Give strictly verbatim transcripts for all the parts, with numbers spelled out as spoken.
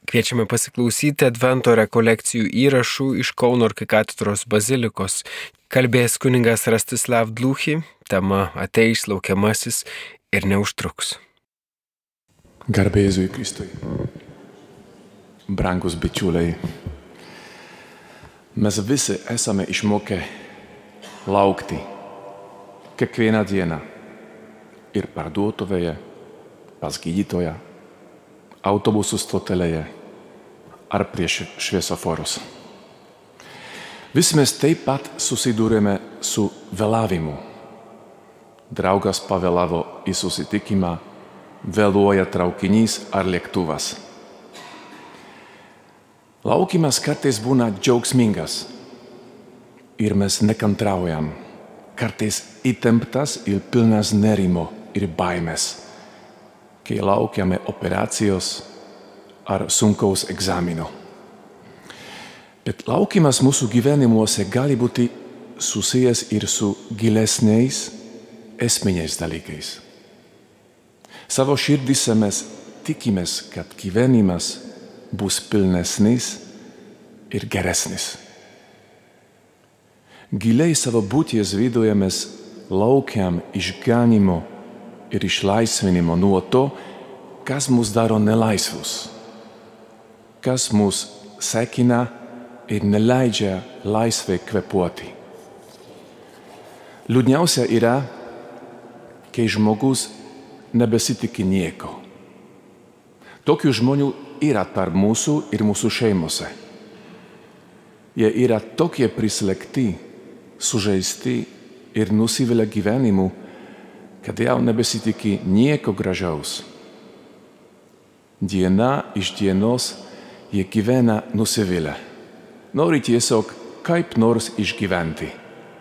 Kviečiame pasiklausyti Advento rekolekcijų įrašų iš Kauno arkikatedros bazilikos. Kalbės kunigas Rastislav Dluchy, tema Ateis laukiamasis ir neužtruks. Garbė Jėzui Kristui. Brangus bičiuliai, mes visi esame išmokę laukti kiekvieną dieną ir parduotuvėje, pas gydytoją, autobusų stotelėje ar prieš šviesoforus. Visi mes taip pat susidūrėme su vėlavimu. Draugas pavėlavo į susitikimą, vėluoja traukinys ar lėktuvas. Laukimas kartais būna džiaugsmingas ir mes nekantraujam, kartais įtemptas ir pilnas nerimo ir baimės, kai laukiame operacijos ar sunkaus egzamino. Bet laukimas mūsų gyvenimuose gali būti susijęs ir su gilesniais, esminiais dalykais. Savo širdyse mes tikimės, kad gyvenimas bus pilnesnis ir geresnis. Giliai savo būties viduje mes laukiam išganimo ir išlaisvinimo nuo to, kas mus daro nelaisvus, kas mus sekina ir neleidžia laisvai kvėpuoti. Liūdniausia yra, kai žmogus nebesitiki nieko. Tokių žmonių yra tarp mūsų ir mūsų šeimose. Jie yra tokie prislėgti, sužeisti ir nusivylę gyvenimu, kad jau nebesitiki nieko gražaus. Diena iš dienos jie gyvena nusivylę. Nori tiesiog kaip nors išgyventi.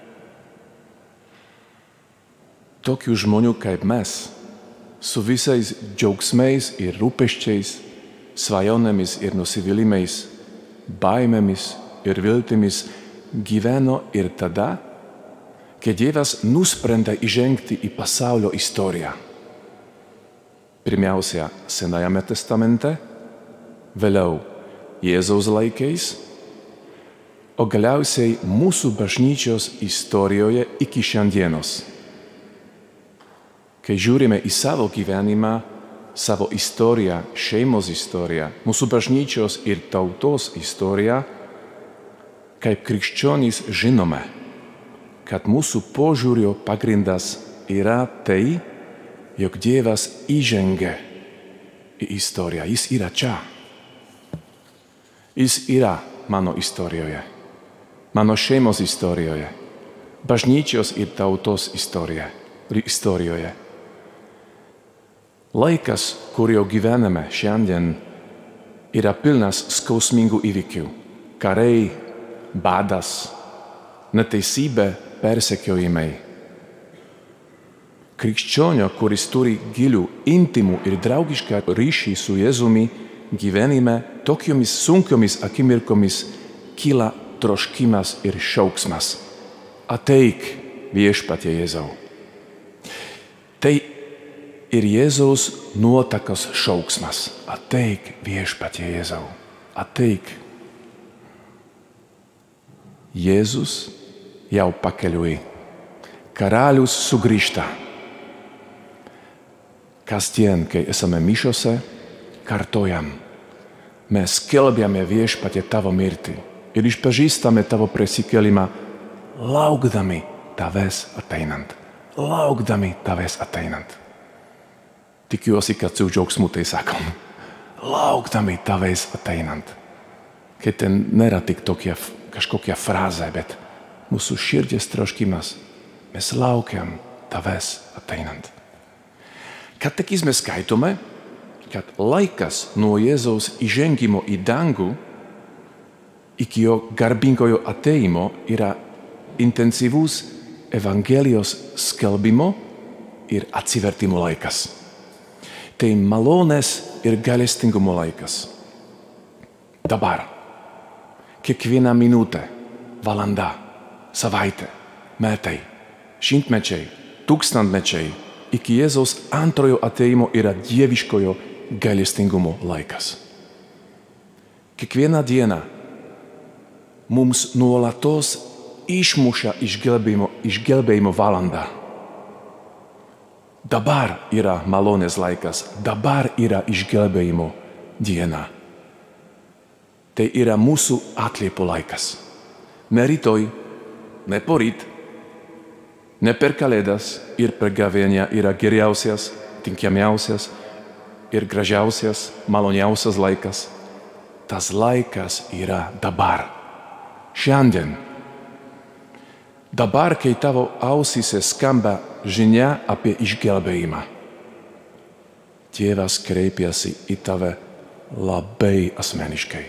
Tokių žmonių kaip mes, su visais džiaugsmais ir rūpesčiais, svajonėmis ir nusivylimais, baimėmis ir viltimis, gyveno ir tada, kai Dievas nusprendė įžengti į pasaulio istoriją. Pirmiausia, Senajame testamente, vėliau Jėzaus laikais, o galiausiai mūsų bažnyčios istorijoje iki šiandienos. Kai žiūrime į savo gyvenimą, savo istoriją, šeimos istoriją, mūsų bažnyčios ir tautos istoriją, kaip krikščionys žinome, kad mūsų požiūrio pagrindas yra tai, jog Dievas įžengia į istoriją. Jis yra čia. Jis yra mano istorijoje, mano šeimos istorijoje, bažnyčios ir tautos istorijoje. Laikas, kurio gyvename šiandien, yra pilnas skausmingų įvykių. Karai, badas, neteisybė, persekiojimai. Krikščionio, kuris turi gilių, intimų ir draugišką ryšį su Jėzumi, gyvenime tokiomis sunkiomis akimirkomis kyla troškimas ir šauksmas. Ateik, viešpatie Jėzau. Tai ir Jėzaus nuotakos šauksmas. Ateik, viešpatie Jėzau. Ateik. Jėzus jau pakeliui. Karalius sugrįžta. Kasdien, kai esame mišiose, kartojam. Mes skelbiame viešpatie tavo mirtį ir išpažįstame tavo prisikėlimą, laukdami tavęs ateinant. Laukdami tavęs ateinant. Tikiuosi, kad su džiaugsmu tai sakom. Laukdami tavęs ateinant. Kai ten nėra tik tokia kažkokia frazė, bet mūsų širdies troškimas. Mes laukiam tavęs ateinant. Katekizme skaitome, kad laikas nuo Jėzaus įžengimo į dangų iki jo garbingojo ateimo yra intensyvus Evangelijos skelbimo ir atsivertimo laikas. Tai malonės ir gailestingumo laikas. Dabar, kiekviena minutė, valanda, savaitė, metai, šimtmečiai, tūkstantmečiai, iki Jėzaus antrojo ateimo yra dieviškojo gailestingumo laikas. kiekvieną dieną mums nuolatos išmuša išgelbėjimo, išgelbėjimo valandą. Dabar yra malonės laikas, dabar yra išgelbėjimo diena. Tai yra mūsų atliepų laikas. Ne rytoj, ne poryt, ne per kalėdas ir per gavėnią yra geriausias, tinkiamiausias ir gražiausias, maloniausias laikas. Tas laikas yra dabar, šiandien. Dabar, kai tavo ausyse skamba žinia apie išgelbėjimą, Dievas kreipiasi į tave labai asmeniškai.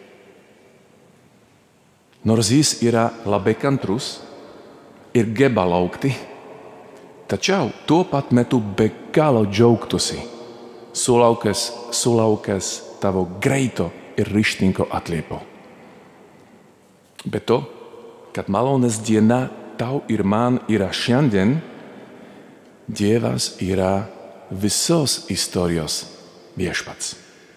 Nors jis yra labai kantrus ir geba laukti, tačiau tuo pat metu be galo džiaugtųsi, sulaukęs, sulaukęs tavo greito ir ryžtingo atliepo. Be to, kad malonės diena tau ir man yra šiandien, Dievas yra visos istorijos viešpats.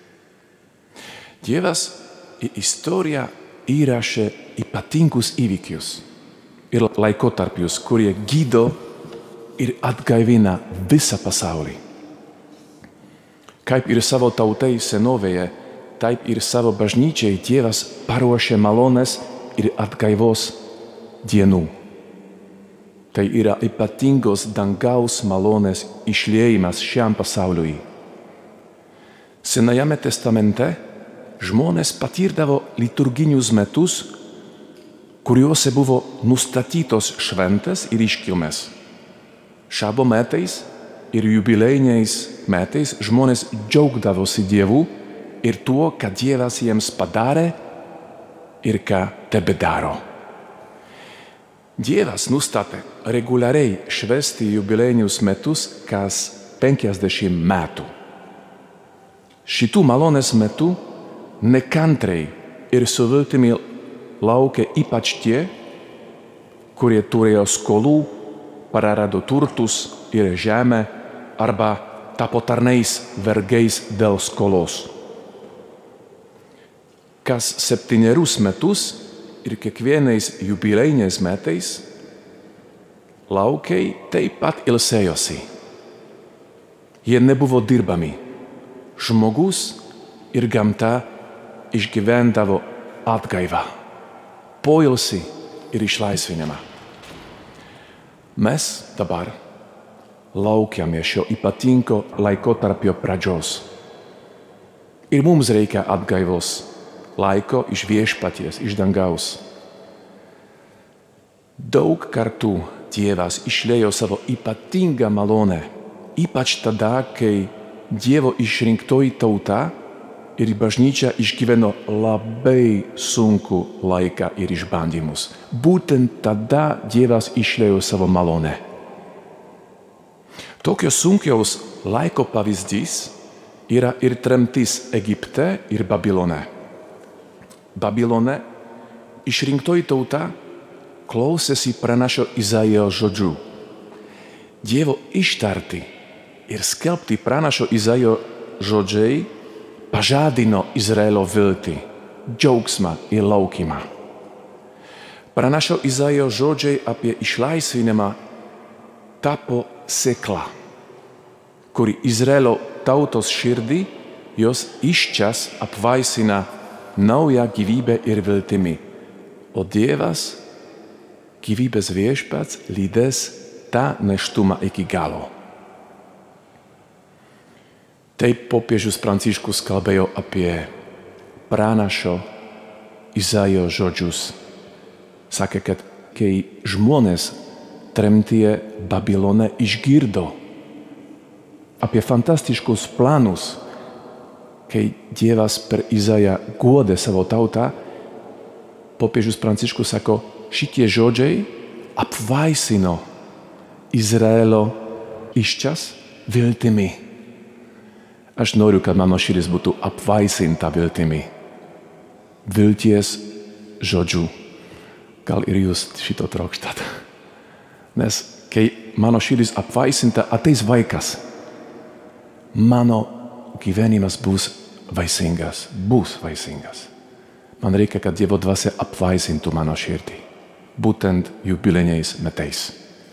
Dievas į istoriją įrašė ypatingus įvykius ir laikotarpius, kurie gydo ir atgaivina visą pasaulį. Kaip ir savo tautai senovėje, taip ir savo bažnyčiai Dievas paruošė malonės ir atgaivos dienų. Tai yra ypatingos dangaus malonės išliejimas šiam pasauliui. Senajame testamente žmonės patirdavo liturginius metus, kuriuose buvo nustatytos šventės ir iškilmės. Šabo metais ir jubilejiniais metais žmonės džiaugdavosi Dievu ir tuo, ką Dievas jiems padarė ir ką tebedaro. Dievas nustatė reguliariai švęsti jubilejinius metus kas penkiasdešimt metų. Šitų malonės metų nekantriai ir su viltimi laukė ypač tie, kurie turėjo skolų, prarado turtus ir žemę arba tapo tarnais vergais dėl skolos. Kas septynerius metus ir kiekvienais jubilejiniais metais laukiai taip pat ilsėjosi. Jie nebuvo dirbami. Žmogus ir gamta išgyvendavo atgaivą, poilsį ir išlaisvinimą. Mes dabar laukiame šio ypatingo laikotarpio pradžios. Ir mums reikia atgaivos, laiko iš viešpaties, iš dangaus. Daug kartų Dievas išliejo savo ypatingą malonę, ypač tada, kai Dievo išrinktoji tauta ir bažnyčia išgyveno labai sunkų laiką ir išbandymus. Būtent tada Dievas išliejo savo malonę. Tokios sunkiaus laiko pavyzdys yra ir tremtis Egipte ir Babilone. Babilone išrinktoji tauta klausėsi pranašo Izaijo žodžių. Dievo ištarti ir skelbti pranašo Izaijo žodžiai pažadino Izraelio viltį, džiaugsmą ir laukimą. Pranašo Izaijo žodžiai apie išlaisvinimą tapo sėkla, kuri Izraelio tautos širdį jos iščas apvaisina naują gyvybę ir viltimi, o Dievas, gyvybės viešpats, lydės tą neštumą iki galo. Taip popiežius Pranciškus kalbėjo apie pranašo Izaijo žodžius. Sakė, kad kai žmonės tremtyje Babilone išgirdo apie fantastiškus planus, kai Dievas per Izaiją guodė savo tautą, popiežius Pranciškus sako, šitie žodžiai apvaisino Izraelio iščas viltimi. Aš noriu, kad mano širdis būtų apvaisinta viltimi. Vilties žodžių. Gal ir jūs šito trokštat. Nes kai mano širdis apvaisinta, ateis vaikas. Mano gyvenimas bus vaisingas. Bus vaisingas. Man reikia, kad Dievo dvasia apvaisintų mano širdį, būtent jubiliniais metais.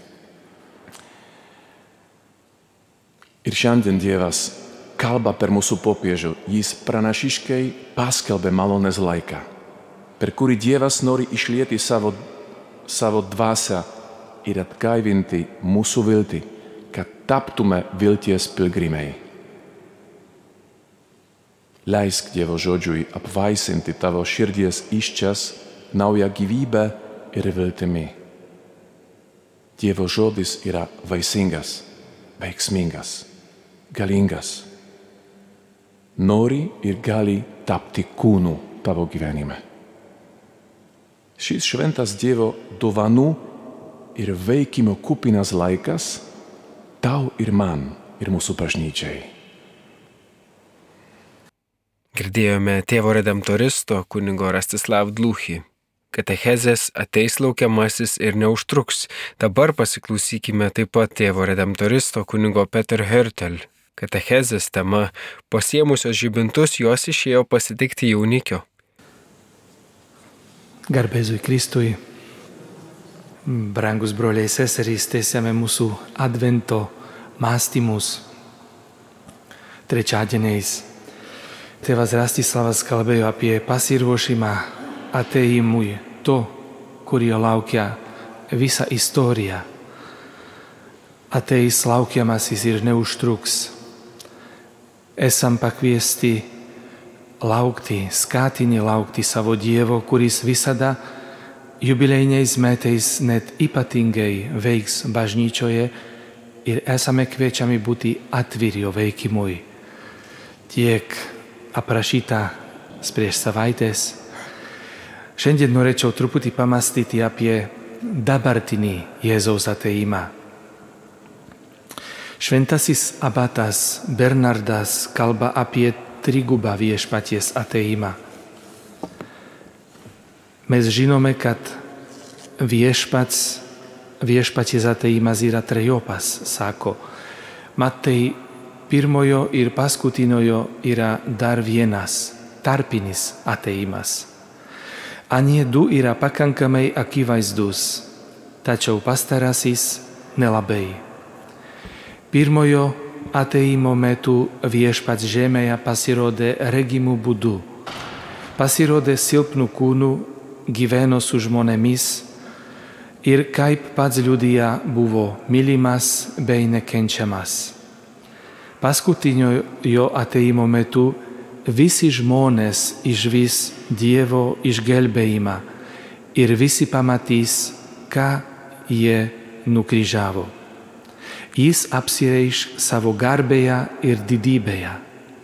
Ir šiandien Dievas kalba per mūsų popiežių, jis pranašiškai paskelbė malonės laiką, per kurį Dievas nori išlieti savo, savo dvasią ir atgaivinti mūsų viltį, kad taptume vilties pilgrimai. Leisk Dievo žodžiui apvaisinti tavo širdies iščias naują gyvybę ir viltimi. Dievo žodis yra vaisingas, veiksmingas, galingas. Nori ir gali tapti kūnu tavo gyvenime. Šis šventas Dievo dovanų ir veikimo kupinas laikas tau ir man ir mūsų bažnyčiai. Girdėjome tėvo redemptoristo kunigo Rastislav Dluchy. Katechezės ateis laukiamasis ir neužtruks. Dabar pasiklausykime taip pat tėvo redemptoristo kunigo Peter Hörtel. Katechezės tema – Pasiemusios žibintus jos išėjo pasitikti jaunikio. Garbėzui Kristui, brangus broliai seserys, tęsiame mūsų advento mąstymus trečiadieniais. Tėvas Rastislavas kalbėjo apie pasiruošimą atėjimui, to, kurio laukia visa istorija. Ateis laukiamasis ir neužtruks. Esam pakviesti laukti, skatini laukti savo Dievo, kuris visada jubilejiniais metais net ypatingai veiks bažnyčioje ir esame kviečiami būti atviri jo veikimui. Tiek aprašyta prieš savaitės. Šiandien norėčiau truputį pamastyti apie dabartinį Jėzaus atėjimą. Šventasis abatas Bernardas kalba apie trigubą viešpaties atėjimą. Mes žinome, kad viešpats, viešpaties atėjimas yra trejopas, sako. Matei pirmojo ir paskutiniojo yra dar vienas, tarpinis atėjimas. Anie du yra pakankamai akivaizdus, tačiau pastarasis nelabai. Pirmojo atėjimo metu viešpats žemėje pasirodė regimų būdu. Pasirodė silpnų kūnų, gyveno su žmonėmis ir kaip pats liudija buvo mylimas bei nekenčiamas. Paskutinio atėjimo metu visi žmonės išvys Dievo išgelbėjimą ir visi pamatys, ką jie nukryžiavo. Jis apsireiš savo garbėje ir didybėje.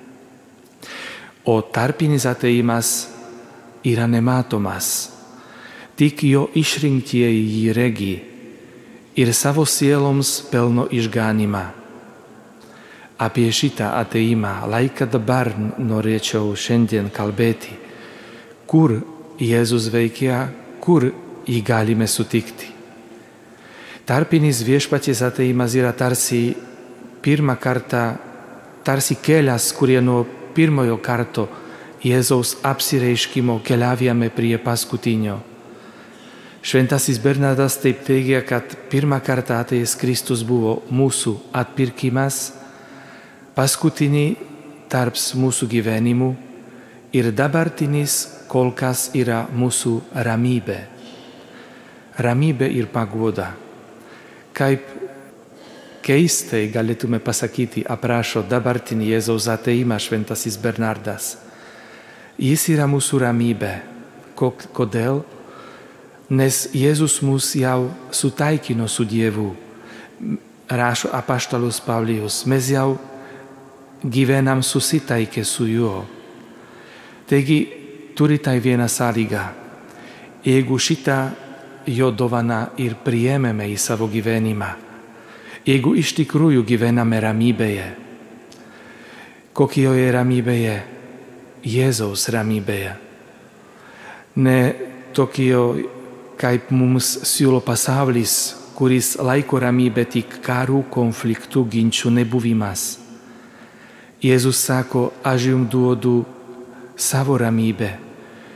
O tarpinis atėjimas yra nematomas, tik jo išrinktieji jį regi ir savo sieloms pelno išganimą. Apie šitą atėjimą laiką dabar norėčiau šiandien kalbėti, kur Jėzus veikia, kur jį galime sutikti. Tarpinis viešpaties atėjimas yra tarsi pirmą kartą, tarsi kelias, kurie nuo pirmojo karto Jėzaus apsireiškimo keliavome prie paskutinio. Šventasis Bernardas taip teigia, kad pirmą kartą atėjęs Kristus buvo mūsų atpirkimas, paskutinį tarps mūsų gyvenimų ir dabartinis kol kas yra mūsų ramybė. Ramybė ir paguoda. Kaip keistai galėtume pasakyti, aprašo dabartinį Jėzaus atėjimą šventasis Bernardas. Jis yra mūsų ramybė. Kodėl? Nes Jėzus mus jau sutaikino su Dievu. Rašo apaštalus Paulijus. Mes jau gyvenam susitaikę su juo. Taigi turi tai vieną sąlygą. Jeigu šitą jo dovaną ir priėmėme į savo gyvenimą, jeigu iš tikrųjų gyvename ramybėje, kokioje ramybėje? Jėzaus ramybėje. Ne tokio, kaip mums siūlo pasaulis, kuris laiko ramybę tik karų, konfliktų, ginčių nebuvimas. Jėzus sako, aš jums duodu savo ramybę.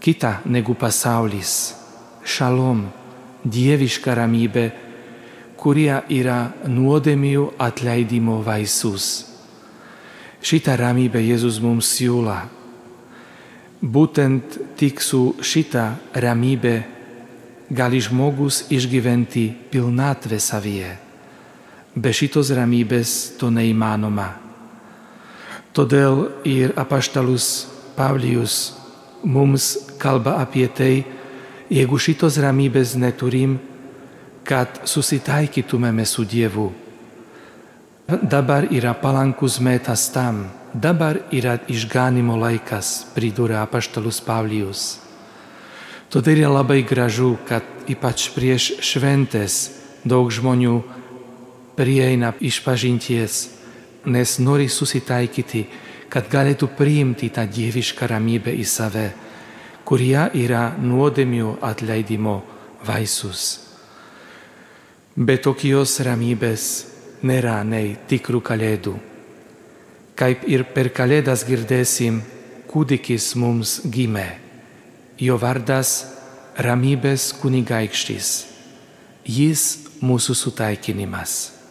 kita negu pasaulis. Šalom, dieviška ramybė, kuria yra nuodėmių atleidimo vaisius. Šitą ramybę Jėzus mums siūlo. Būtent tik su šitą ramybę gali žmogus išgyventi pilnatvę savyje. Be šitos ramybės to neįmanoma. Todėl ir apaštalus Pavlijus mums kalba apie tai, jeigu šitos ramybės neturim, kad susitaikytumėme su Dievu. Dabar yra palankus metas tam, dabar yra išganimo laikas, pridūrė apaštalus Pavlijus. Todėl yra labai gražu, kad ypač prieš šventes daug žmonių prieina išpažinties, nes nori susitaikyti, kad galėtų priimti tą dievišką ramybę į save, kuria yra nuodėmių atleidimo vaisius. Be tokios ramybės nėra nei tikrų kalėdų. Kaip ir per kalėdas girdėsim, kūdikis mums gimė. Jo vardas ramybės kunigaikštis. Jis mūsų sutaikinimas.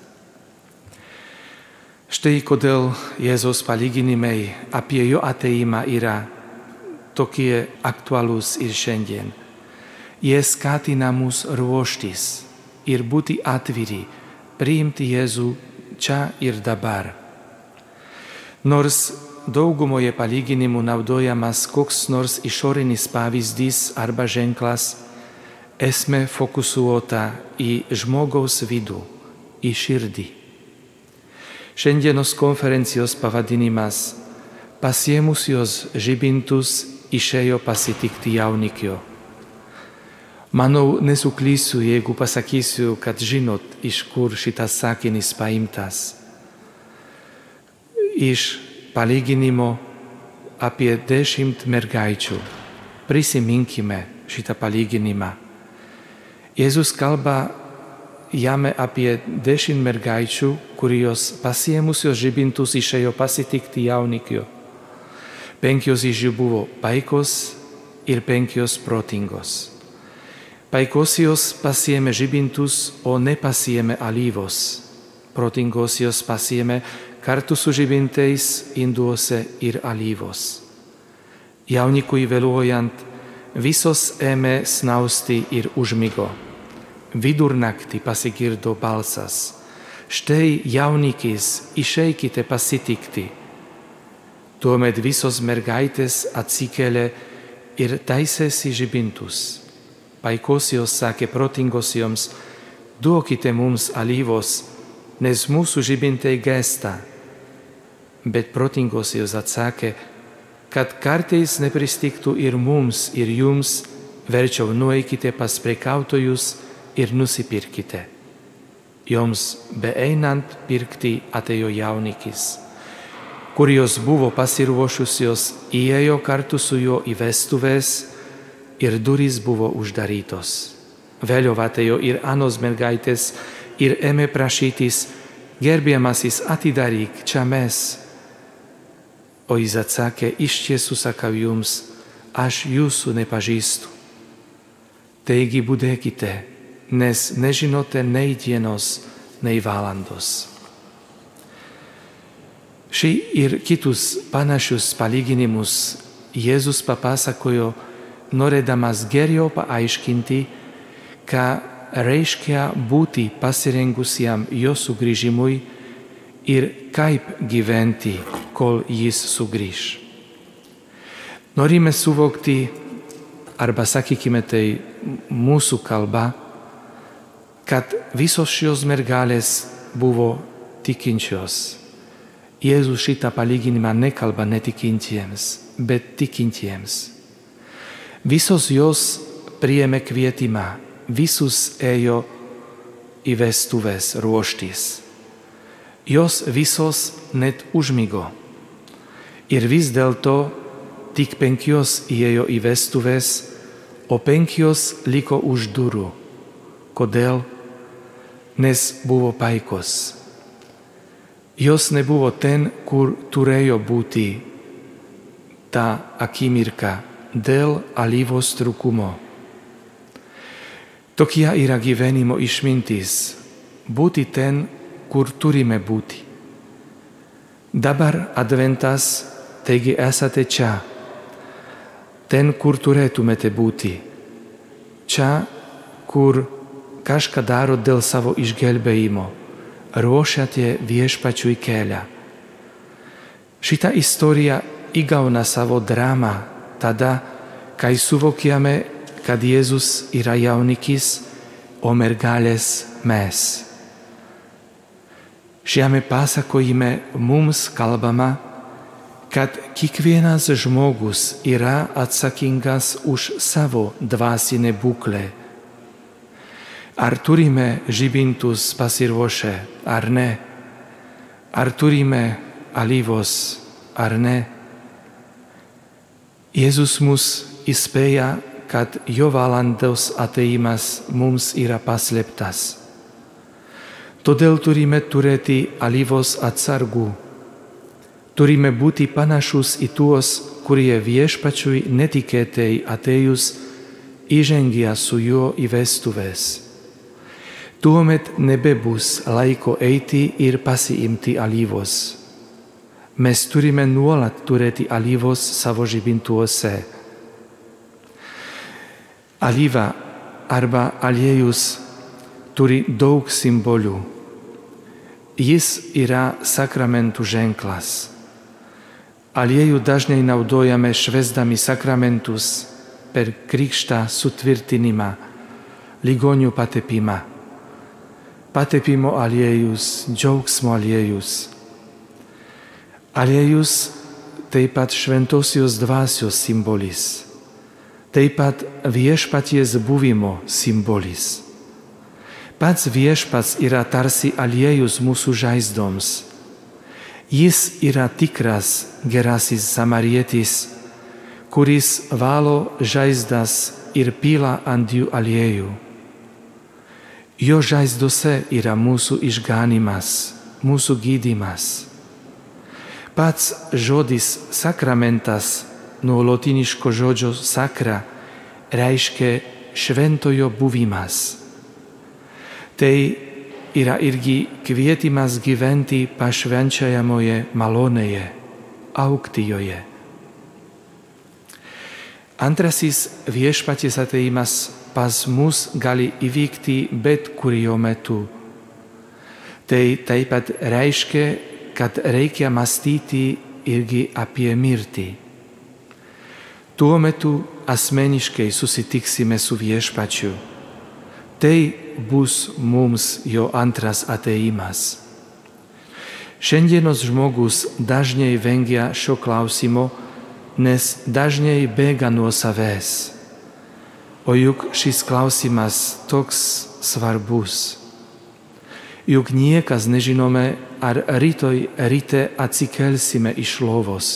Štai kodėl Jėzaus palyginimai apie jo atėjimą yra tokie aktualūs ir šiandien. Jie skatina mus ruoštis ir būti atviri, priimti Jėzų čia ir dabar. Nors daugumoje palyginimų naudojamas koks nors išorinis pavyzdys arba ženklas, esmė fokusuota į žmogaus vidų, į širdį. Šiandienos konferencijos pavadinimas Pasiėmusios žibintus išėjo pasitikti jaunikio. Manau, nesuklysiu, jeigu pasakysiu, kad žinot, iš kur šitas sakinys paimtas. Iš palyginimo apie dešimt mergaičių. Prisiminkime šitą palyginimą. Jėzus kalba jame apie dešimt mergaičių, kurios pasiėmusios žibintus išėjo pasitikti jaunikio. Penkios iš jų buvo paikos ir penkios protingos. Paikosios pasiėmė žibintus, o nepasiėmė alyvos. Protingosios pasiėmė kartu su žibintais induose ir alyvos. Jaunikui vėluojant, visos ėmė snausti ir užmigo. Vidurnaktį pasigirdo balsas. Štai jaunikis, išeikite pasitikti. Tuomet visos mergaitės atsikėlė ir taisėsi žibintus. Paikosios sakė protingosioms, duokite mums alyvos, nes mūsų žibintai gesta. Bet protingosios atsakė, kad kartais nepristigtų ir mums, ir jums, verčiau nueikite pas prekautojus ir nusipirkite. Joms beeinant pirkti atėjo jaunikis. Kurios buvo pasiruošusios, įėjo kartu su juo į vestuves ir durys buvo uždarytos. Vėliau atėjo ir anos mergaitės ir ėmė prašytis, gerbiamasis, atidaryk, čia mes. O jis atsakė, iš tiesų sakau jums, aš jūsų nepažįstu. Taigi budėkite, nes nežinote nei dienos, nei valandos. Šį ir kitus panašius palyginimus Jėzus papasakojo, norėdamas geriau paaiškinti, ką reiškia būti pasirengusiam jo sugrįžimui ir kaip gyventi, kol jis sugrįž. Norime suvokti, arba sakykime tai mūsų kalba, kad visos šios mergelės buvo tikinčios. Jėzus šitą palyginimą nekalba netikintiems, bet tikintiems. Visos jos priėmė kvietimą, visus ėjo į vestuves ruoštis. Jos visos net užmigo. Ir vis dėlto tik penkios įėjo į vestuves, o penkios liko už durų. Kodėl? Nes buvo paikos. Jos nebuvo ten, kur turėjo būti ta akimirka dėl alyvos trūkumo. Tokia yra gyvenimo išmintis – būti ten, kur turime būti. Dabar adventas, taigi esate čia, ten, kur turėtumėte būti, čia, kur kažką daro dėl savo išgelbėjimo, ruošiate viešpačiui kelią. Šita istorija įgauna savo dramą tada, kai suvokiame, kad Jėzus yra jaunikis, o mergelės mes. Šiame pasakojime mums kalbama, kad kiekvienas žmogus yra atsakingas už savo dvasinę būklę. Ar turime žibintus pasiruošę, ar ne? Ar turime alyvos, ar ne? Jėzus mus įspėja, kad jo valandos ateimas mums yra paslėptas. Todėl turime turėti alyvos atsargų. Turime būti panašus į tuos, kurie viešpačiui netikėtai atėjus įžengia su juo į vestuves. Tuomet nebebus laiko eiti ir pasiimti alyvos. Mes turime nuolat turėti alyvos savo žibintuose. Alyva arba aliejus turi daug simbolių. Jis yra sakramentų ženklas. Aliejų dažnai naudojame švęsdami sakramentus per krikštą sutvirtinimą, ligonių patepimą. Patepimo aliejus, džiaugsmo aliejus. Aliejus taip pat šventosios dvasios simbolis, taip pat viešpaties buvimo simbolis. Pats viešpats yra tarsi aliejus mūsų žaizdoms. Jis yra tikras gerasis samarietis, kuris valo žaizdas ir pila ant jų aliejų. Jo žaizdose yra mūsų išganymas, mūsų gydymas. Pats žodis sakramentas nuo lotyniško žodžio sacra reiškia šventojo buvimas. Tai yra irgi kvietimas gyventi pašvenčiajamoje malonėje, augti joje. Antrasis viešpaties atėjimas pas mus gali įvykti bet kuriuo metu. Tai taip pat reiškia, kad reikia mąstyti irgi apie mirtį. Tuo metu asmeniškai susitiksime su viešpačiu. Tai bus mums jo antras atėjimas. Šiandienos žmogus dažnai vengia šio klausimo, nes dažnai bėga nuo savęs. O juk šis klausimas toks svarbus. Juk niekas nežinome, ar rytoj ryte atsikelsime iš lovos.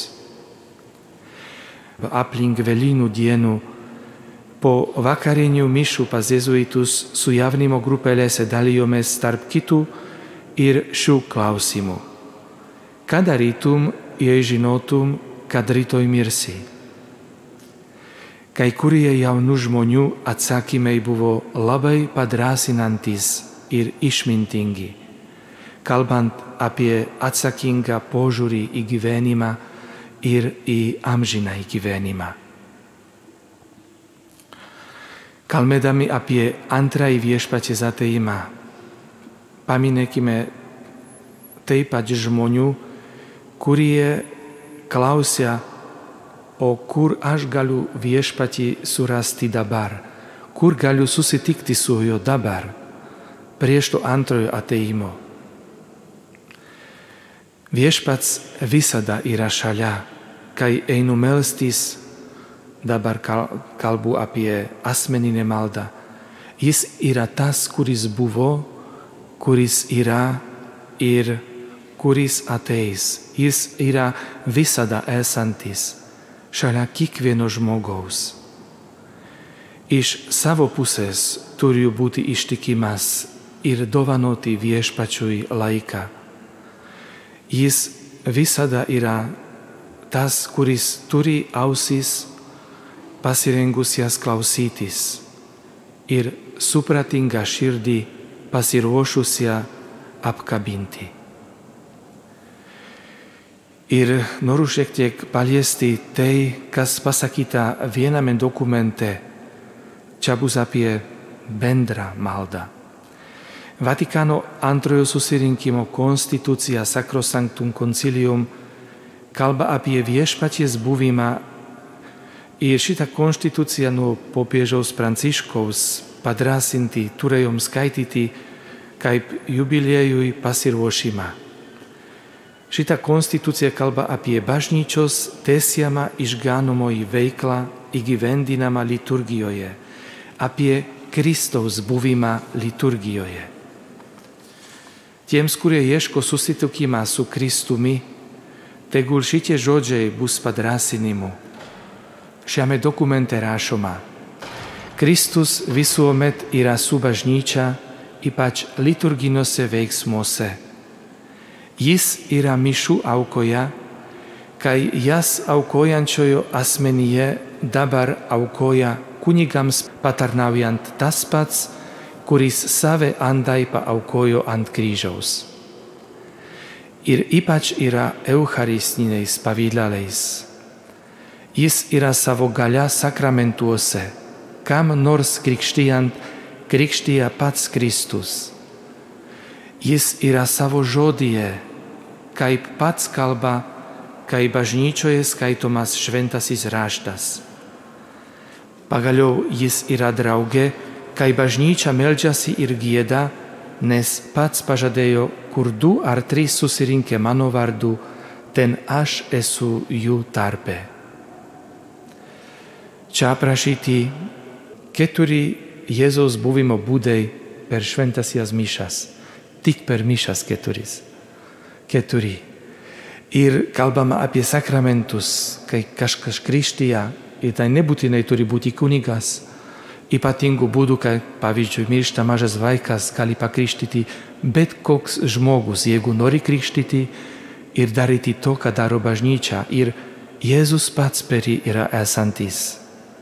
Aplink Velykų dienų po vakarinių mišių pas jėzuitus su jaunimo grupelėse dalijomės tarp kitų ir šių klausimų. Ką darytum, jei žinotum, kad rytoj mirsi? Kai kurie jaunų žmonių atsakymai buvo labai padrąsinantys ir išmintingi, kalbant apie atsakingą požiūrį į gyvenimą ir į amžiną gyvenimą. Kalbėdami apie antrąjį viešpaties atėjimą, paminėkime taip pat žmonių, kurie klausia, o kur aš galiu viešpatį surasti dabar, kur galiu susitikti su juo dabar, prieš to antrojo atėjimo. Viešpats visada yra šalia, kai einu melstis. Dabar kalbu apie asmeninę maldą. Jis yra tas, kuris buvo, kuris yra ir kuris ateis. Jis yra visada esantis, šalia kiekvieno žmogaus. Iš savo pusės turiu būti ištikimas ir dovanoti viešpačiui laiką. Jis visada yra tas, kuris turi ausis pasirengusias klausytis ir supratingą širdį pasiruošusią apkabinti. Ir noriu šiek tiek paliesti tai, kas pasakyta viename dokumente. Čia bus apie bendrą maldą. Vatikano antrojo susirinkimo konstitúcia Sacrosanctum Concilium kalba apie viešpaties buvimą ir šitą konstitúciją nuo popiežiaus Pranciškaus padrąsinti turėjom skaityti kaip jubiliejui pasiruošimą. Šitą konstitúciją kalba apie bažnyčios tęsiamą išganomoji veiklą įgyvendinamą liturgijoje, apie Kristaus buvimą liturgijoje. Tiems, kurie ieško susitikimą su Kristumi, tegul šitie žodžiai bus padrąsinimu. Šiame dokumente rašoma: Kristus visuomet yra su bažnyčia, ypač liturginiuose veiksmuose. Jis yra mišių aukoje, kai jas aukojančiojo asmenyje dabar aukoja kunigams patarnaujant tas pats, kuris save andai paaukojo ant kryžiaus. Ir ypač yra eucharistiniais pavidalais. Jis yra savo galia sakramentuose, kam nors krikštijant krikštija pats Kristus. Jis yra savo žodyje, kaip pats kalba, kai bažnyčioje skaitomas šventasis raštas. Pagaliau jis yra drauge, kai bažnyčia meldžiasi ir gieda, nes pats pažadėjo, kur du ar trys susirinkę mano vardu, ten aš esu jų tarpe. Čia aprašyti keturi Jėzaus buvimo būdai per šventasias mišas. Tik per mišas keturis. Keturi. Ir kalbama apie sakramentus, kai kažkas krikštija, ir tai nebūtinai turi būti kunigas. Ypatingų būdų, kai pavyzdžiui miršta mažas vaikas, gali pakrikštyti bet koks žmogus, jeigu nori krikštyti ir daryti to, ką daro bažnyčia. Ir Jėzus pats per jį yra esantis.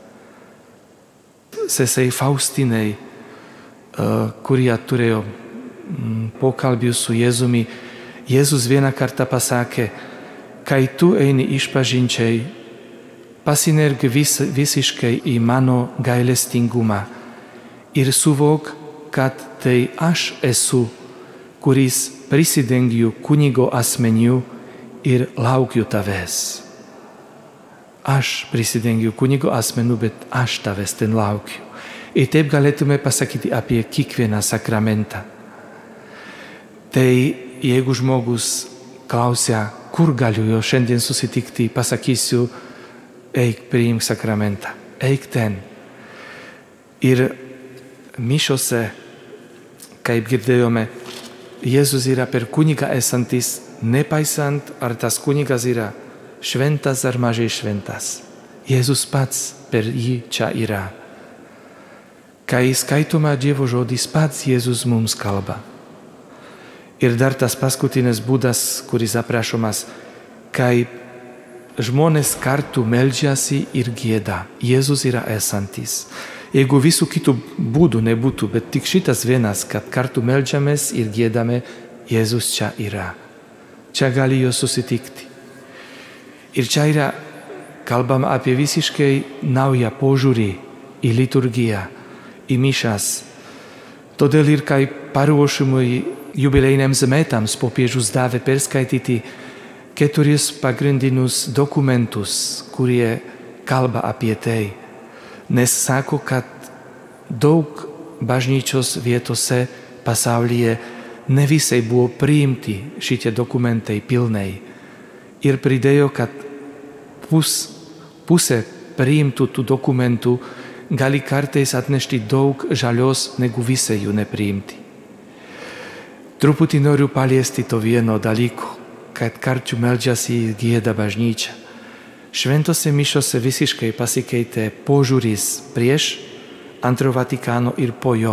Sesei Faustinai, kurie turėjo pokalbių su Jėzumi, Jėzus vieną kartą pasakė: kai tu eini išpažinčiai, pasinerg vis, visiškai į mano gailestingumą ir suvok, kad tai aš esu, kuris prisidengiu kunigo asmeniu ir laukiu tavęs. Aš prisidengiu kunigo asmeniu, bet aš tavęs ten laukiu. Ir taip galėtume pasakyti apie kiekvieną sakramentą. Tai jeigu žmogus klausia, kur galiu jo šiandien susitikti, pasakysiu: eik, priimk sakramentą, eik ten. Ir mišiose, kaip girdėjome, Jėzus yra per kunigą esantis, nepaisant ar tas kunigas yra šventas ar mažai šventas. Jėzus pats per jį čia yra. Kai skaitoma Dievo žodis, pats Jėzus mums kalba. Ir dar tas paskutinis būdas, kuris aprašomas, kai žmonės kartu meldžiasi ir gieda. Jėzus yra esantis. Jeigu visų kitų būdų nebūtų, bet tik šitas vienas, kad kartu meldžiamės ir giedame, Jėzus čia yra. Čia gali jo susitikti. Ir čia yra kalbama apie visiškai naują požiūrį į liturgiją, į mišas. Todėl ir kaip paruošimui jubilejiniams metams popiežius davė perskaityti keturis pagrindinius dokumentus, kurie kalba apie tai. Nes sako, kad daug bažnyčios vietose pasaulyje ne visai buvo priimti šitie dokumentai pilnai. Ir pridėjo, kad pus, pusė priimtų tų dokumentų gali kartais atnešti daug žalios, negu visai jų nepriimti. Truputį noriu paliesti to vieno dalyko, kad kartu meldžiasi ir gieda bažnyčia. Šventose mišiose visiškai pasikeitė požiūris prieš antro Vatikano ir po jo.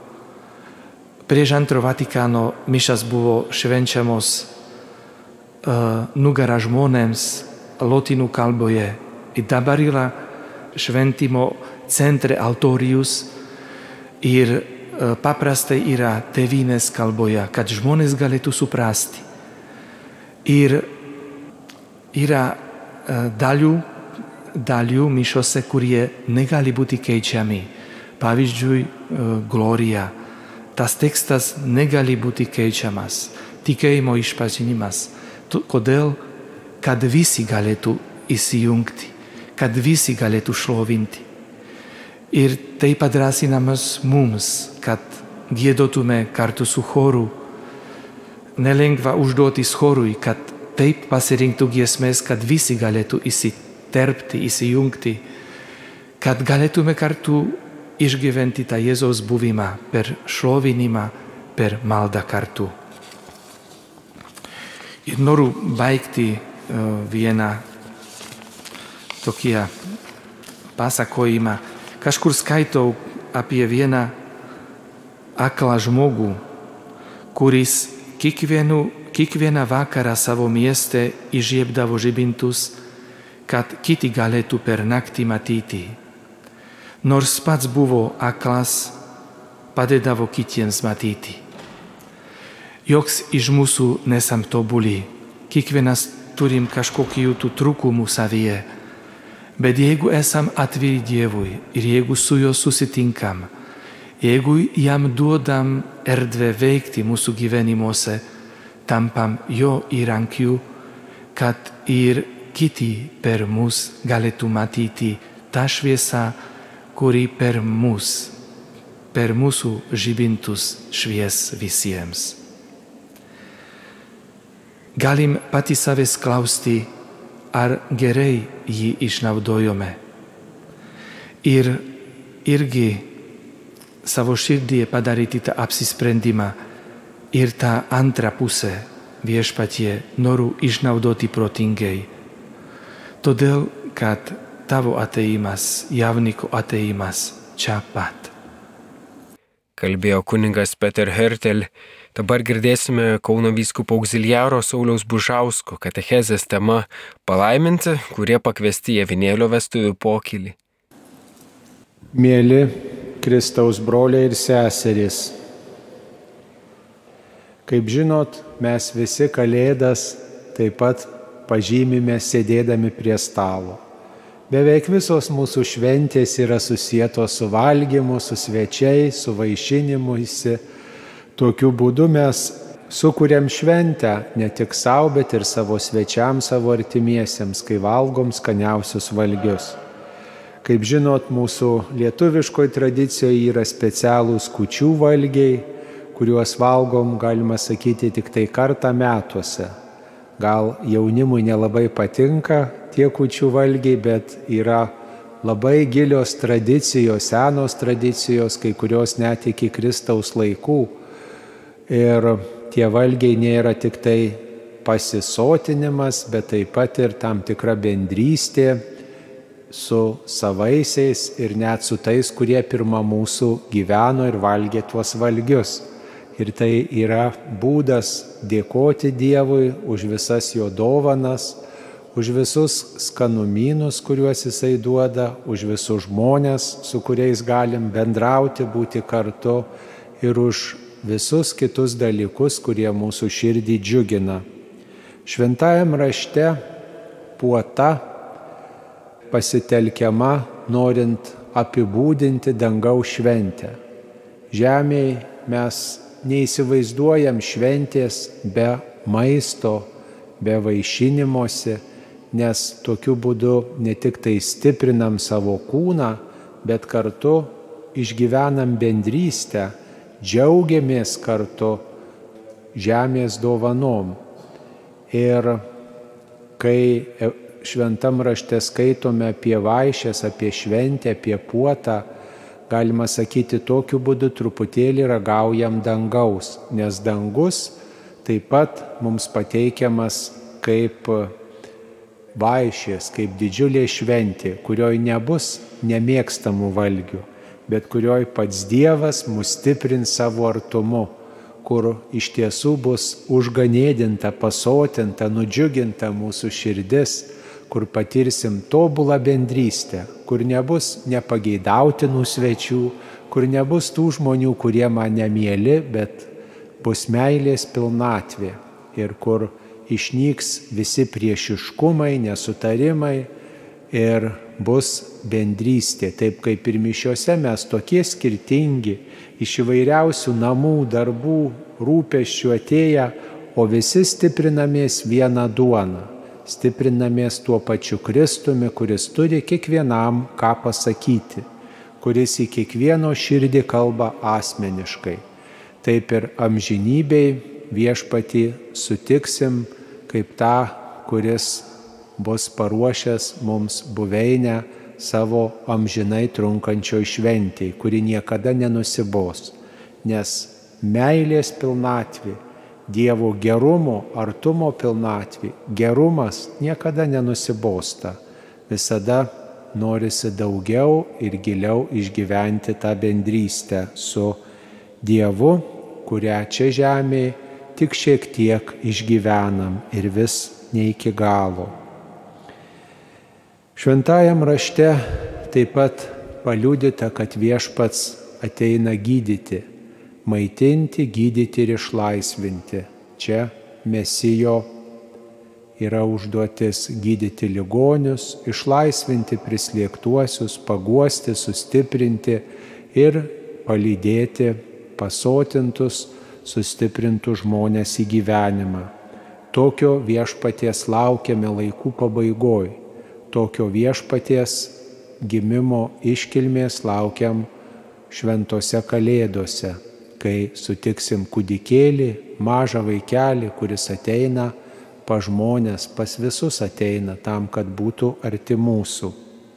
Prieš antro Vatikano mišas buvo švenčiamos uh, nugara žmonėms lotynų kalboje. Ir dabar yra šventimo centre altorijus ir paprastai yra tėvynės kalboje, kad žmonės galėtų suprasti. Ir yra daļų, daļų mišiose, kurie negali būti keičiami. Pavyzdžiui, Glorija. Tas tekstas negali būti keičiamas. Tikėjimo išpažinimas. Kodėl? Kad visi galėtų įsijungti, kad visi galėtų šlovinti. Ir tai padrąsinamas mums, kad giedotume kartu su choru. Nelengva užduotis chorui, kad taip pasirinktų giesmės, kad visi galėtų įsiterpti, įsijungti, kad galėtume kartu išgyventi tą Jėzaus buvimą per šlovinimą, per maldą kartu. Ir noriu baigti vieną tokį pasakojimą. Kažkur skaitau apie vieną aklą žmogų, kuris kiekvienu, kiekvieną vakarą savo mieste įžiebdavo žibintus, kad kiti galėtų per naktį matyti. Nors pats buvo aklas, padėdavo kitiems matyti. Joks iš mūsų nesam tobuli. Kiekvienas turim kažkokių tų trūkumų savyje. Bet jeigu esam atviri Dievui ir jeigu su juo susitinkam, jeigu jam duodam erdvę veikti mūsų gyvenimuose, tampam jo įrankiu, kad ir kiti per mus galėtų matyti tą šviesą, kuri per mus, per mūsų žibintus švies visiems. Galim pati savęs klausti, ar gerai jį išnaudojome. Ir irgi savo širdyje padaryti tą apsisprendimą ir tą antrą pusę viešpatie noriu išnaudoti protingai. Todėl, kad tavo ateimas, jauniko ateimas čia pat. Kalbėjo kunigas Peter Hertel. Dabar girdėsime Kauno vyskupo augziliaro Sauliaus Bužausko katechezės tema palaiminti, kurie pakviesti į avinėlio vestuvių pokylį. Mėly Kristaus broliai ir seserys, kaip žinot, mes visi Kalėdas taip pat pažymime sėdėdami prie stalo. Beveik visos mūsų šventės yra susietos su valgymu, su svečiais, su vaišinimuisi. Tokiu būdu mes sukuriam šventę ne tik savo, bet ir savo svečiams, savo artimiesiems, kai valgom skaniausius valgius. Kaip žinot, mūsų lietuviškoje tradicijoje yra specialūs kūčių valgiai, kuriuos valgom, galima sakyti, tik tai kartą metuose. Gal jaunimui nelabai patinka tie kūčių valgiai, bet yra labai gilios tradicijos, senos tradicijos, kai kurios net iki Kristaus laikų. Ir tie valgiai nėra tik tai pasisotinimas, bet taip pat ir tam tikra bendrystė su savaisiais ir net su tais, kurie pirma mūsų gyveno ir valgė tuos valgius. Ir tai yra būdas dėkoti Dievui už visas jo dovanas, už visus skanumynus, kuriuos jisai duoda, už visus žmonės, su kuriais galim bendrauti, būti kartu ir už visus kitus dalykus, kurie mūsų širdį džiugina. Šventajam rašte puota pasitelkiama, norint apibūdinti dangaus šventę. Žemėje mes neįsivaizduojam šventės be maisto, be vaišinimuose, nes tokiu būdu ne tik tai stiprinam savo kūną, bet kartu išgyvenam bendrystę, džiaugiamės kartu žemės dovanom. Ir kai šventam rašte skaitome apie vaišes, apie šventę, apie puotą, galima sakyti, tokiu būdu truputėlį ragaujam dangaus, nes dangus taip pat mums pateikiamas kaip vaišės, kaip didžiulė šventė, kurioj nebus nemėgstamų valgių, bet kurioj pats Dievas mus stiprins savo artumu, kur iš tiesų bus užganėdinta, pasotinta, nudžiuginta mūsų širdis, kur patirsim tobulą bendrystę, kur nebus nepageidautinų svečių, kur nebus tų žmonių, kurie man nemieli, bet bus meilės pilnatvė ir kur išnyks visi priešiškumai, nesutarimai ir bus bendrystė. Taip kaip ir mišiose mes tokie skirtingi, iš įvairiausių namų, darbų, rūpesčių atėję, o visi stiprinamės vieną duoną, stiprinamės tuo pačiu Kristumi, kuris turi kiekvienam ką pasakyti, kuris į kiekvieno širdį kalba asmeniškai. Taip ir amžinybėj viešpatį sutiksim kaip tą, kuris bus paruošęs mums buveinę savo amžinai trunkančioj šventėj, kuri niekada nenusibos, nes meilės pilnatvė, Dievo gerumo, artumo pilnatvė, gerumas niekada nenusibosta, visada norisi daugiau ir giliau išgyventi tą bendrystę su Dievu, kurią čia žemėje tik šiek tiek išgyvenam ir vis ne iki galo. Šventajam rašte taip pat paliudyta, kad viešpats ateina gydyti, maitinti, gydyti ir išlaisvinti. Čia Mesijo yra užduotis gydyti ligonius, išlaisvinti prislėgtuosius, paguosti, sustiprinti ir palydėti pasotintus, sustiprintus žmonės į gyvenimą. Tokio viešpaties laukiame laikų pabaigoj. Tokio viešpaties gimimo iškilmės laukiam šventose kalėdose, kai sutiksim kūdikėlį, mažą vaikelį, kuris ateina pas žmonės, pas visus ateina tam, kad būtų arti mūsų.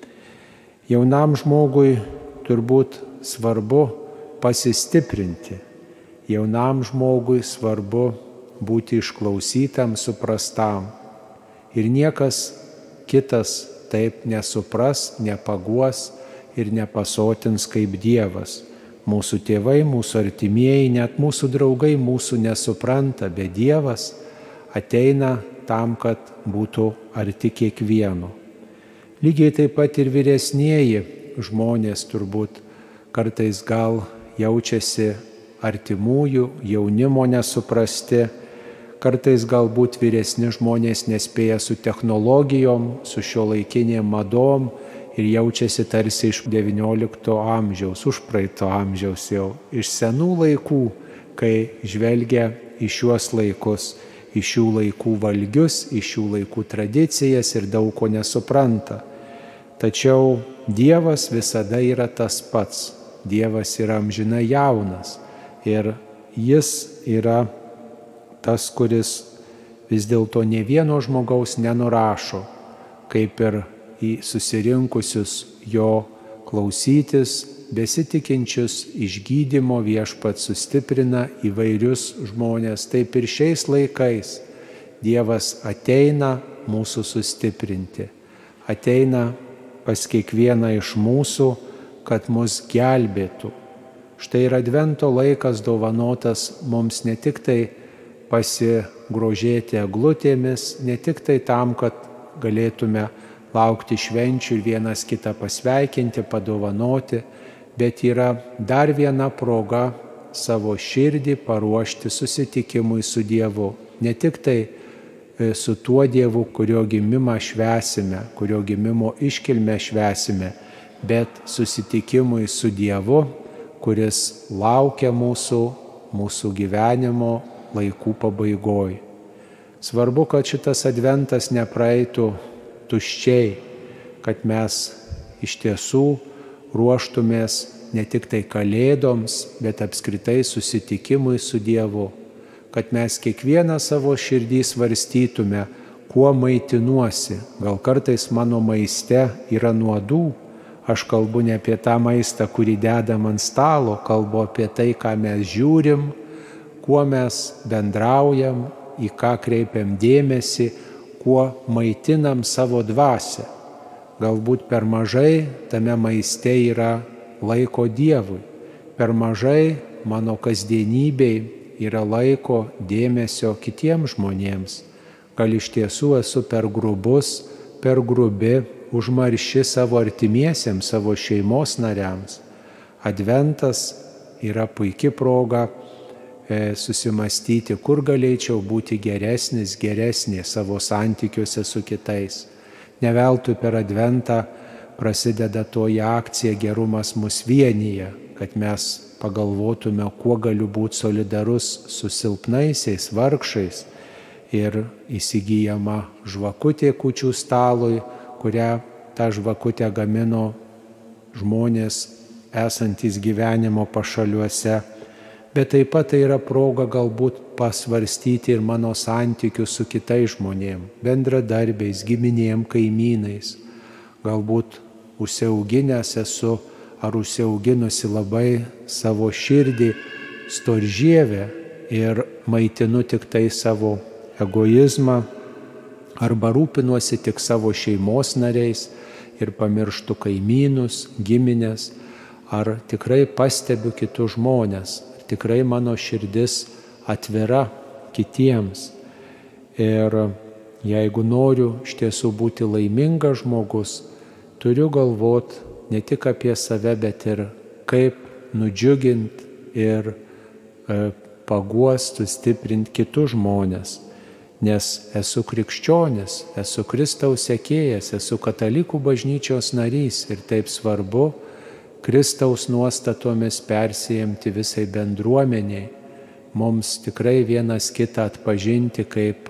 Jaunam žmogui turbūt svarbu pasistiprinti. Jaunam žmogui svarbu būti išklausytam, suprastam. Ir niekas kitas taip nesupras, nepaguos ir nepasotins kaip Dievas. Mūsų tėvai, mūsų artimieji, net mūsų draugai mūsų nesupranta, bet Dievas ateina tam, kad būtų arti kiekvieno. Lygiai taip pat ir vyresnieji žmonės turbūt kartais gal jaučiasi artimųjų, jaunimo nesuprasti, kartais galbūt vyresni žmonės nespėja su technologijom, su šiuolaikinėm madom ir jaučiasi tarsi iš devyniolikto amžiaus, užpraeito amžiaus jau, iš senų laikų, kai žvelgia į šiuos laikus, į šių laikų valgius, į šių laikų tradicijas ir daug ko nesupranta. Tačiau Dievas visada yra tas pats. Dievas yra amžinai jaunas ir Jis yra tas, kuris vis dėlto ne vieno žmogaus nenurašo, kaip ir į susirinkusius jo klausytis, besitikinčius išgydymo viešpats sustiprina įvairius žmonės. Taip ir šiais laikais Dievas ateina mūsų sustiprinti, ateina pas kiekvieną iš mūsų, kad mus gelbėtų. Štai ir advento laikas dovanotas mums ne tik tai pasigrožėti eglutėmis, ne tik tai tam, kad galėtume laukti švenčių ir vienas kitą pasveikinti, padovanoti, bet yra dar viena proga savo širdį paruošti susitikimui su Dievu. Ne tik tai su tuo Dievu, kurio gimimą švęsime, kurio gimimo iškilmę švęsime, bet susitikimui su Dievu, kuris laukia mūsų, mūsų gyvenimo laikų pabaigoj. Svarbu, kad šitas adventas nepraeitų tuščiai, kad mes iš tiesų ruoštumės ne tik tai kalėdoms, bet apskritai susitikimui su Dievu, kad mes kiekvieną savo širdį svarstytume, kuo maitinuosi. Gal kartais mano maiste yra nuodų, aš kalbu ne apie tą maistą, kurį dedam ant stalo, kalbu apie tai, ką mes žiūrim, kuo mes bendraujam, į ką kreipiam dėmesį, kuo maitinam savo dvasią. Galbūt per mažai tame maiste yra laiko Dievui, per mažai mano kasdienybei yra laiko dėmesio kitiems žmonėms. Gal iš tiesų esu per grubus, per grubi, užmarši savo artimiesiems, savo šeimos nariams. Adventas yra puikia proga e, susimastyti, kur galėčiau būti geresnis, geresnė savo santykiuose su kitais. Neveltui per Adventą prasideda toji akcija Gerumas mus vienyje, kad mes pagalvotume, kuo galiu būti solidarus su silpnaisiais, vargšais. Ir įsigyjama žvakutė kūčių stalui, kurią tą žvakutę gamino žmonės esantys gyvenimo pašaliuose. Bet taip pat tai yra proga galbūt pasvarstyti ir mano santykius su kitais žmonėm, bendradarbiais, giminėm, kaimynais. Galbūt užsiauginęs esu ar užsiauginusi labai savo širdį storžievę ir maitinu tik tai savo egoizmą, arba rūpinuosi tik savo šeimos nariais ir pamirštu kaimynus, giminės, ar tikrai pastebiu kitus žmonės, ar tikrai mano širdis atvira kitiems. Ir jeigu noriu iš tiesų būti laimingas žmogus, turiu galvoti ne tik apie save, bet ir kaip nudžiuginti ir e, paguostų, stiprinti kitus žmonės. Nes esu krikščionis, esu Kristaus sekėjas, esu katalikų bažnyčios narys ir taip svarbu Kristaus nuostatomis persijimti visai bendruomeniai. Mums tikrai vienas kitą atpažinti kaip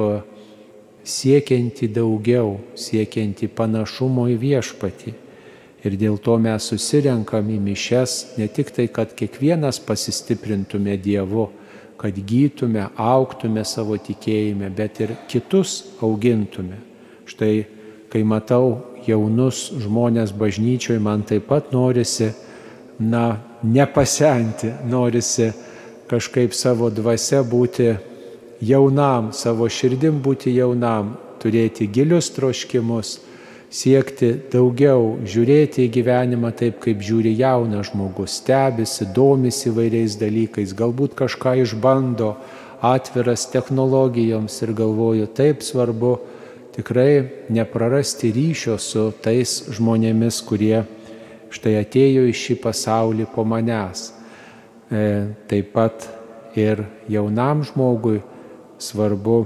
siekianti daugiau, siekianti panašumo į viešpatį. Ir dėl to mes susirenkam į mišias ne tik tai, kad kiekvienas pasistiprintume Dievu, kad gytume, augtume savo tikėjime, bet ir kitus augintume. Štai, kai matau jaunus žmonės bažnyčioje, man taip pat norisi, na, nepasenti, norisi kažkaip savo dvasia būti jaunam, savo širdim būti jaunam, turėti gilius troškimus, siekti daugiau, žiūrėti į gyvenimą taip, kaip žiūri jaunas žmogus, stebisi, domisi įvairiais dalykais, galbūt kažką išbando, atviras technologijoms ir galvoju, taip svarbu tikrai neprarasti ryšio su tais žmonėmis, kurie štai atėjo į šį pasaulį po manęs. E, taip pat ir jaunam žmogui svarbu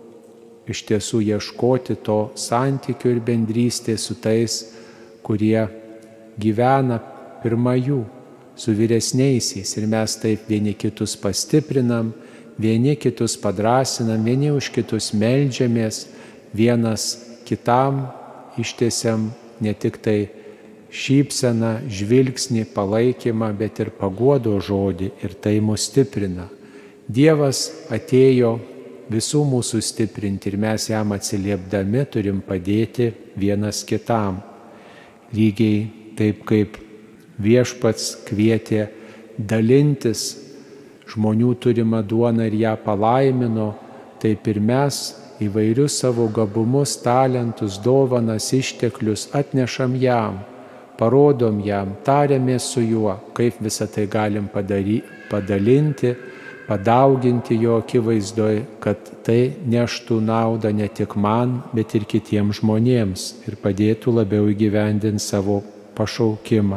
iš tiesų ieškoti to santykių ir bendrystės su tais, kurie gyvena pirma jų, su vyresniaisiais. Ir mes taip vieni kitus pastiprinam, vieni kitus padrasinam, vieni už kitus meldžiamės, vienas kitam ištiesiam ne tik tai šypseną, žvilgsnį, palaikymą, bet ir paguodo žodį ir tai mus stiprina. Dievas atėjo visų mūsų stiprinti ir mes jam atsiliepdami turim padėti vienas kitam. Lygiai taip kaip viešpats kvietė dalintis žmonių turimą duoną ir ją palaimino, taip ir mes įvairius savo gabumus, talentus, dovanas, išteklius atnešam jam, parodom jam, tariamės su juo, kaip visą tai galim padary, padalinti, padauginti jo akivaizdoj, kad tai neštų naudą ne tik man, bet ir kitiems žmonėms ir padėtų labiau įgyvendinti savo pašaukimą.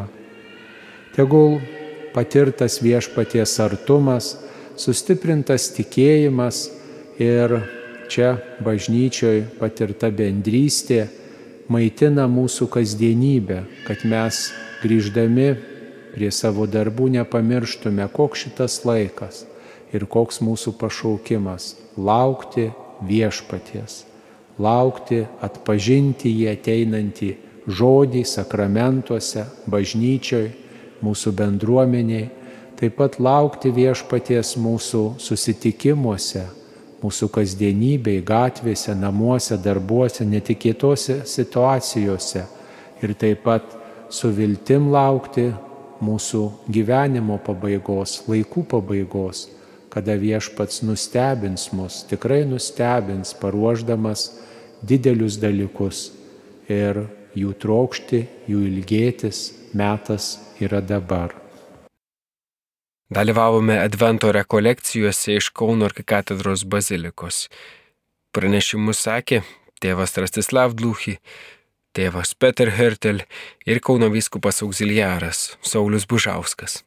Tegul patirtas viešpaties artumas, sustiprintas tikėjimas ir čia bažnyčioj patirta bendrystė maitina mūsų kasdienybę, kad mes grįždami prie savo darbų nepamirštume, koks šitas laikas ir koks mūsų pašaukimas – laukti viešpaties, laukti, atpažinti jį ateinantį žodį sakramentuose, bažnyčioj, mūsų bendruomeniai, taip pat laukti viešpaties mūsų susitikimuose, mūsų kasdienybėj, gatvėse, namuose, darbuose, netikėtose situacijose ir taip pat su viltim laukti mūsų gyvenimo pabaigos, laikų pabaigos, kada viešpats nustebins mus, tikrai nustebins, paruošdamas didelius dalykus ir jų trokšti, jų ilgėtis metas yra dabar. Dalyvavome Advento rekolekcijose iš Kauno arkikatedros bazilikos. Pranešimus sakė tėvas Rastislav Dluchy, tėvas Peter Hertel ir Kauno vyskupas auxiliaras Saulius Bužauskas.